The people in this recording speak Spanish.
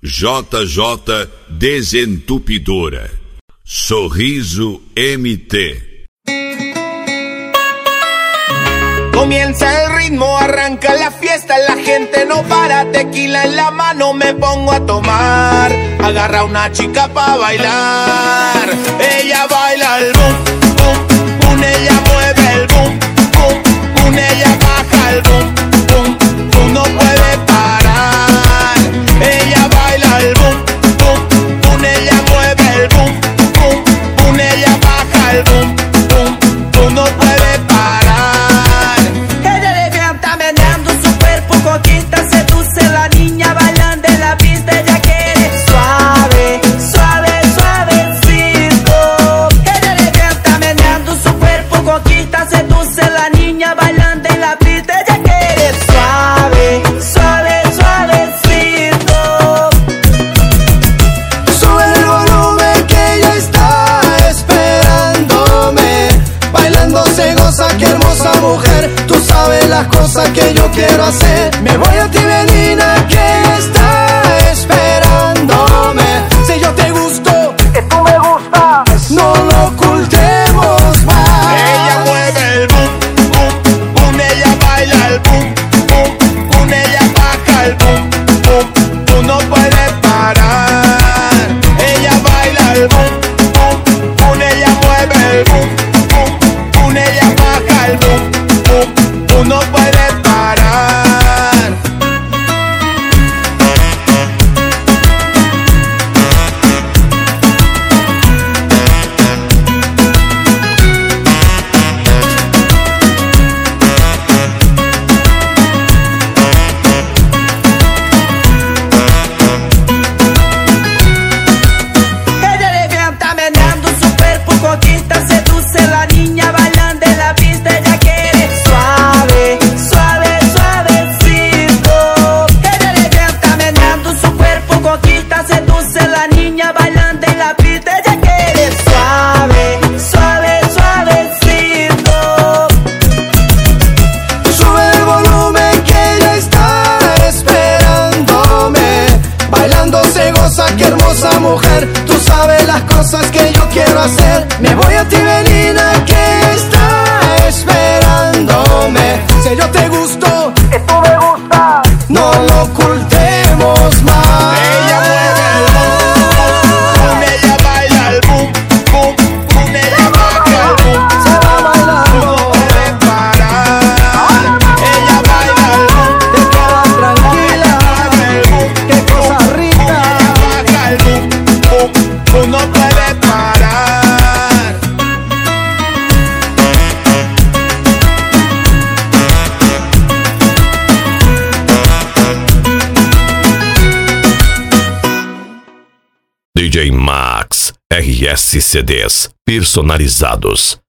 JJ Desentupidora. Sorriso MT. Comienza el ritmo, arranca la fiesta, la gente no para, tequila en la mano me pongo a tomar. Agarra una chica pa' bailar, ella baila el boom, boom, boom, ella mueve el boom, boom, boom, ella baja el boom, boom, boom, no puede parar. Ella baila el boom, boom, boom, ella mueve el boom, boom, boom, ella baja el boom, boom, boom, no puede parar. Ella levanta meneando su cuerpo, conquista, seduce la niña bailando en la pista, ella quiere suave, suave, suavecito. Ella levanta meneando su cuerpo, conquista, seduce la niña bailando en la pista, ella quiere suave, suave, suavecito. Sube el volumen que ella está esperándome, bailando se goza, qué hermosa mujer. Tú sabes las cosas que yo quiero hacer. Me voy a ti, menina, que está esperándome. Si yo te gusto, que tú me gustas, no lo ocultemos más. Ella mueve el boom, boom, boom, ella baila el boom, boom, boom, ella baja el boom, boom, boom, no puede parar. Ella baila el boom, boom, boom, ella mueve el boom, boom, boom, ella baja el boom, boom, boom, no puede parar. Ella levanta meneando su cuerpo, conquista, seduce la niña bailando en la pista, ella quiere suave, suave, suavecito. Ella levanta meneando su cuerpo, conquista, seduce la niña bailando en la pista, ella quiere suave, suave, suavecito. Sube el volumen que ella está esperándome, bailando se goza, qué hermosa mujer. Tú sabes las cosas que yo quiero hacer. Me voy a ti, menina, que está esperándome. Si yo te gusto, que tú me gustas, no lo ocultemos más. Ella mueve el boom, boom, ella baila el boom, boom, boom, ella baja el boom, Se va bailando, no puede parar. Ella baila el boom, te quedas tranquila, mueve el boom, qué cosa rica. ella baja el boom, boom, boom, no puede parar. DJ Max RS CDs personalizados.